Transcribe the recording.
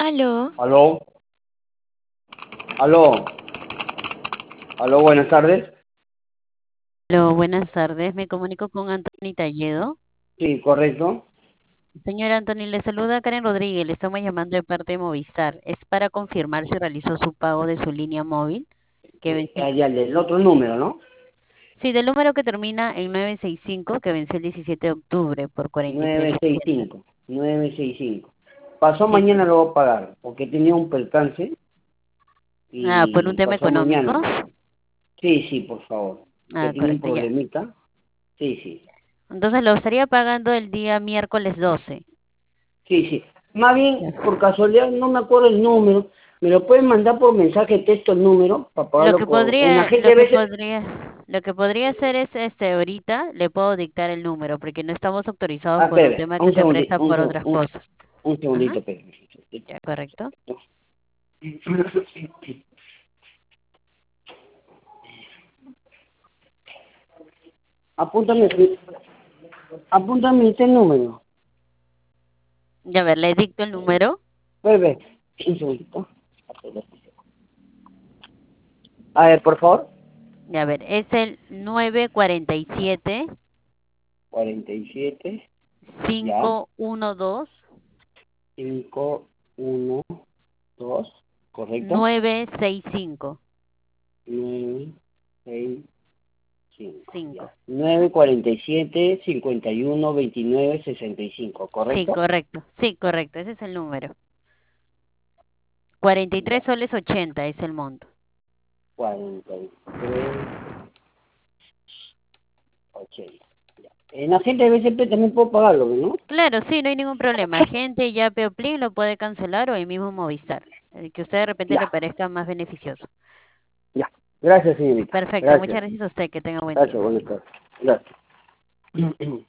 Aló, Aló, aló, aló, buenas tardes. Aló, buenas tardes. Me comunico con Anthony Talledo. Sí, correcto. Señor Anthony, le saluda Karen Rodríguez. Le estamos llamando de parte de Movistar. Es para confirmar si realizó su pago de su línea móvil que venció. Ya, el otro número, ¿no? Sí, del número que termina en 965 que venció el 17 de octubre por 43.80. 965, 965. Pasó Sí. mañana lo voy a pagar, porque tenía un percance Ah, por un y tema pasó económico. mañana. Sí, sí, por favor. Que Ah, tenía un correcto, ya. problemita. Sí, sí. Entonces lo estaría pagando el día miércoles 12. Sí, sí. Más bien, Ya. por casualidad, no me acuerdo el número. ¿Me lo pueden mandar por mensaje de texto el número para Lo pagarlo que por... En la podría, gente lo a que veces... podría, lo que podría hacer es ahorita le puedo dictar el número, porque no estamos autorizados Ah, por un espere, tema que se presta un, por otras cosas. un Ajá, segundito, espere. ya, correcto. Apúntame, apúntame este número. Ya ver, le dicto el número. Bebe, un segundito. A ver, por favor. Ya ver, es el 947 47, ya, 512 5 1 2, correcto. 965 9 6 5, ya. 5. 9 47 51 29 65, Sí, correcto. correcto. Sí, correcto. Ese es el número. 43 Ya, soles 80 es el monto. 43, 80. Ya. En la gente de BCP también puedo pagarlo, ¿no? Claro, sí, no hay ningún problema. Gente ya Plin lo puede cancelar o el mismo Movistar. El que a usted de repente le Ya, parezca más beneficioso. ya. Gracias, señorita. Perfecto. Muchas Gracias. gracias a usted. Que tenga buen día. Gracias, buenas tardes. Gracias.